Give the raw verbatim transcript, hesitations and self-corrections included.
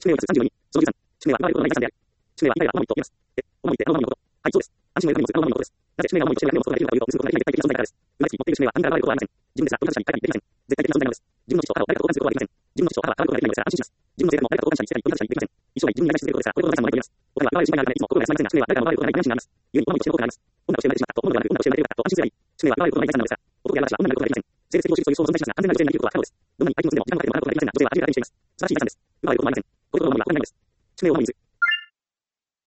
宿命をさんじゅうよに、そのじゅうさん、宿命は今までことのない財産である。宿命は未来が天のみと言います。え、おまみって天のみのこと。はい、そうです。安心の上に持つ天のみのことです。なぜ宿命が天のみと宿命が天のことができるのかというと、結ぶことができない絶対的な存在からです。裏付き持っている宿命は他人から現れることはありません。自分ですら、どちらかに誰かにできません。絶対的な存在なのです。自分の父と母を誰かと交換することはできません。自分の父と母は変わることができないのですから安心します。自分の性格も誰かと交換したり、世界に取り出したりできません。一生涯自分に内し続けることですから、これを財産の前と言います。お金は現れる瞬間にあるため、いつも心が休まりませんが、宿命は誰かの現れることがないという話になります。故に、おまみとしてのことがあります。女が教えられてしまったと、女が教えられてしまったと安心すればいい。宿命は現れることがない財産なのですが、男である私は女になることができません。性別的保守というそう存在しますが、安全な女性になることは可能です。どんなに相手のでも時間がかかっても学ぶことができませんが、女性は初めから手にしています。素晴らしい財産です。奪われることもありません。これほどのおまみは他にないのです。宿命をおまみにする。